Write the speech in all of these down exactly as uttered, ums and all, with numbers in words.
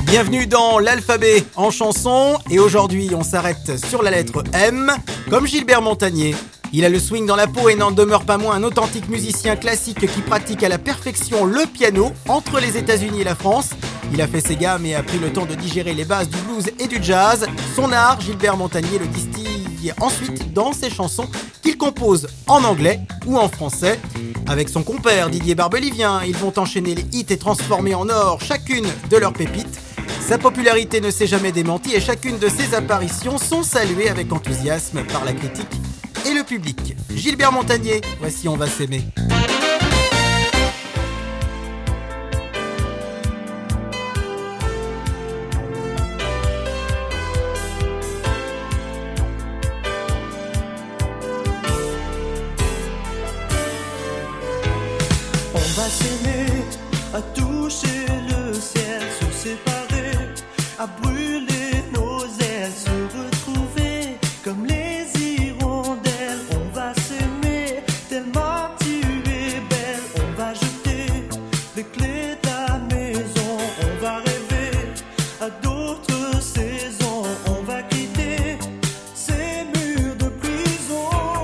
Bienvenue dans l'alphabet en chanson et aujourd'hui on s'arrête sur la lettre M comme Gilbert Montagné. Il a le swing dans la peau et n'en demeure pas moins un authentique musicien classique qui pratique à la perfection le piano entre les États-Unis et la France. Il a fait ses gammes et a pris le temps de digérer les bases du blues et du jazz. Son art, Gilbert Montagné le distille ensuite dans ses chansons qu'il compose en anglais ou en français. Avec son compère Didier Barbelivien, ils vont enchaîner les hits et transformer en or chacune de leurs pépites. Sa popularité ne s'est jamais démentie et chacune de ses apparitions sont saluées avec enthousiasme par la critique et le public. Gilbert Montagné, voici On va s'aimer. On va s'aimer, à toucher le ciel, se séparer, à brûler nos ailes, se retrouver comme les hirondelles. On va s'aimer tellement tu es belle. On va jeter les clés de la maison. On va rêver à d'autres saisons. On va quitter ces murs de prison.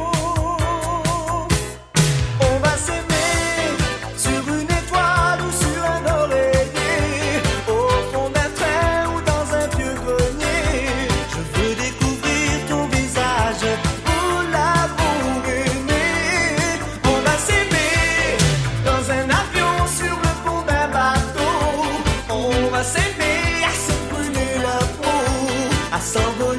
On va s'aimer sur une étoile ou sur un oreiller, au fond d'un train ou dans un vieux grenier. Je veux découvrir ton visage pour l'amour aimé. On va s'aimer dans un avion, sur le pont d'un bateau. On va s'aimer à se brûler la peau, à s'envoler